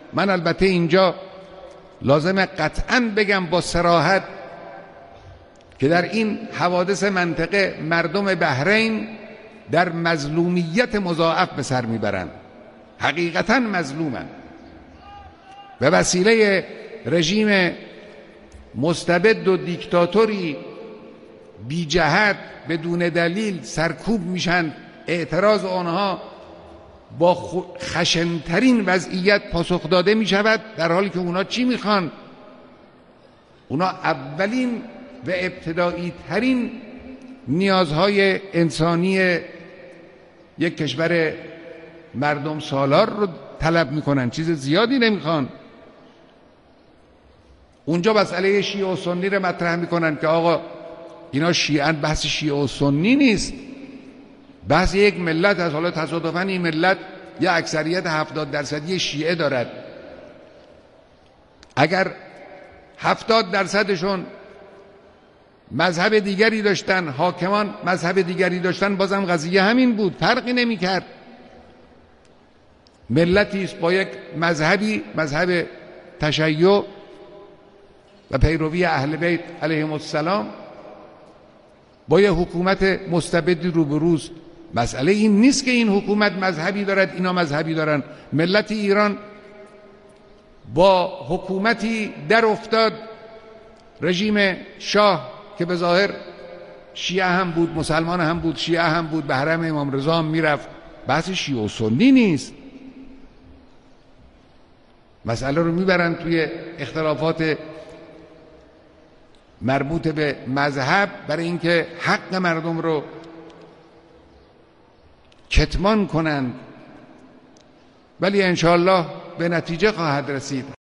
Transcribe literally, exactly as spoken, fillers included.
من البته اینجا لازمه قطعاً بگم با صراحت که در این حوادث منطقه مردم بحرین در مظلومیت مضاعف به سر میبرند، حقیقتاً مظلومن. به وسیله رژیم مستبد و دیکتاتوری بی جهت بدون دلیل سرکوب میشن. اعتراض آنها با خشنترین وضعیت پاسخ داده میشود، در حالی که اونا چی میخوان؟ اونا اولین و ابتدایی ترین نیازهای انسانی یک کشور مردم سالار رو طلب میکنن، چیز زیادی نمیخوان. اونجا مسئله شیعه و سنی رو مطرح میکنن که آقا اینا شیعن. بحث شیعه و سنی نیست، بحث یک ملت از. حالا تصادفاً این ملت یه اکثریت هفتاد درصدی شیعه دارد. اگر هفتاد درصدشون مذهب دیگری داشتن، حاکمان مذهب دیگری داشتن، بازم قضیه همین بود، فرقی نمی کرد. ملتی است با یک مذهبی، مذهب تشیع و پیروی اهل بیت علیهم السلام، با یه حکومت مستبدی روبروست. مسئله این نیست که این حکومت مذهبی دارد اینا مذهبی دارن. ملت ایران با حکومتی در افتاد، رژیم شاه که به ظاهر شیعه هم بود، مسلمان هم بود، شیعه هم بود، به حرم امام رضا هم میرفت. بحث شیعه و سنی نیست. مسئله رو میبرن توی اختلافات مربوط به مذهب برای اینکه حق مردم رو کتمان کنند، ولی انشاءالله به نتیجه خواهد رسید.